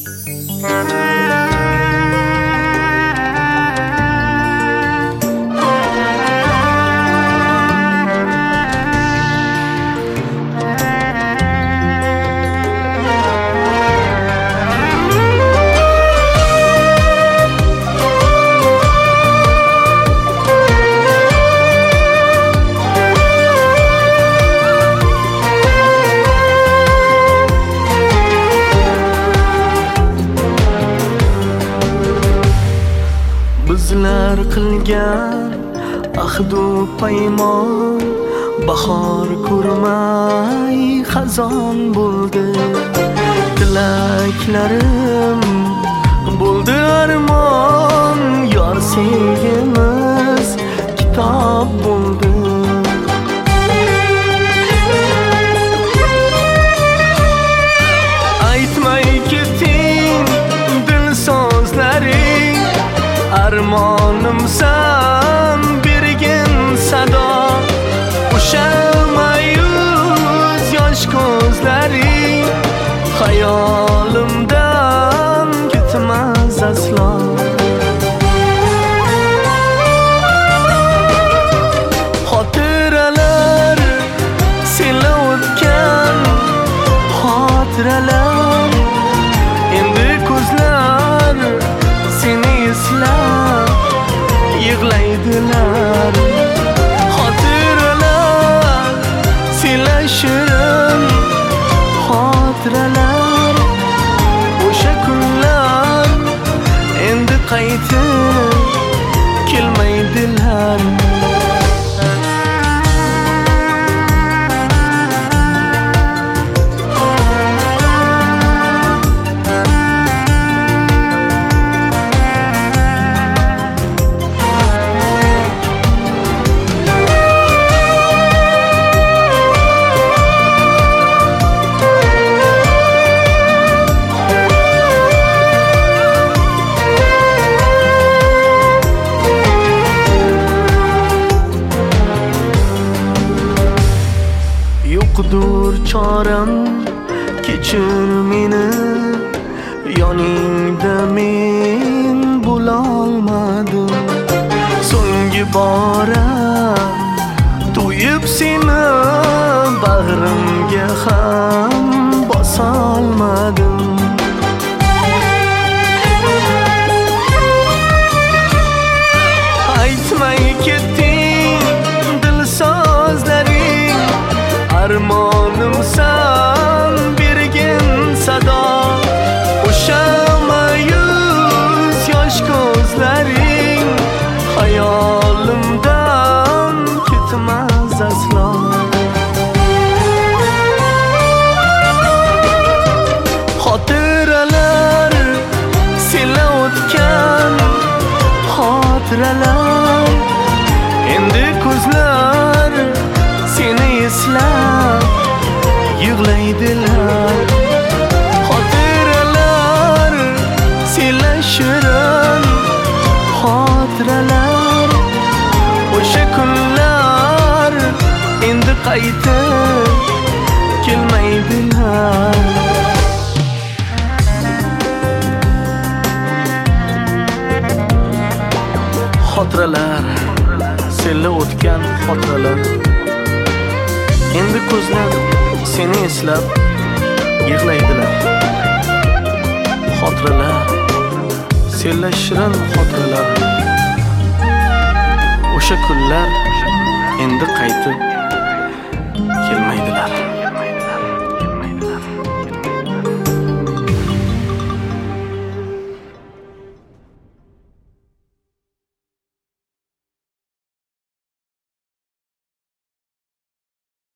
Bizlar qilgan ahdu paymon bahor ko'rmay xazon bo'ldi. Tilaklarim bo'ldi armon, yor sevgimiz kitob bo'ldi. Aytmay keting dil so'zlaring, armonimsan bergin sado. O'sha mayus yosh ko'zlaring xayolimdan ketmaz aslo. Xotiralar senla o'tgan xotiralar, endi ko'zlar seni eslab yig'laydilar. Xotiralar senla shirin xotiralar, o'sha kunlar endi qaytib kelmaydilar. Yo'qdur choram, kechir meni, yoningda men bo'lolmadim. So'nggi bora to'yib seni bag'rimga ham bosolmadim. Aytmay ketding dil so'zlaring, armonimsan bergin sado. O'sha mayus yosh ko'zlaring xayolimdan ketmaz aslo. Xotiralar senla o'tgan xotiralar, endi ko'zlar seni eslab yig'laydilar. Xotiralar senla shirin xotiralar, o'sha kunlar endi qaytib kelmaydilar. Xotiralar senla o'tgan xotiralar, endi ko'zlar seni eslab yig'laydilar. Xotiralar senla shirin xotiralar, o'sha kunlar endi qaytib kelmaydilar.